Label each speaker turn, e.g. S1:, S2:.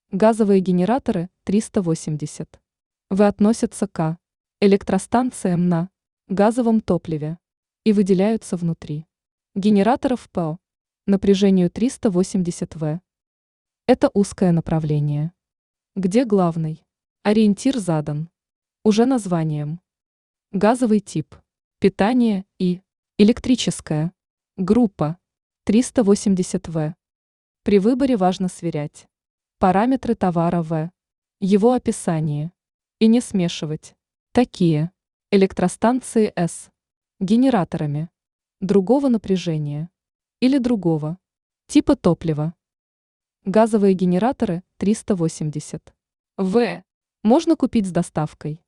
S1: Газовые генераторы 380. В относятся к электростанциям на газовом топливе и выделяются внутри генераторов по напряжению 380 В. Это узкое направление, где главный ориентир задан уже названием. Газовый тип, питание и электрическая группа 380 В. При выборе важно сверять параметры товара В, его описание, и не смешивать такие электростанции с генераторами другого напряжения или другого типа топлива. Газовые генераторы 380 В можно купить с доставкой.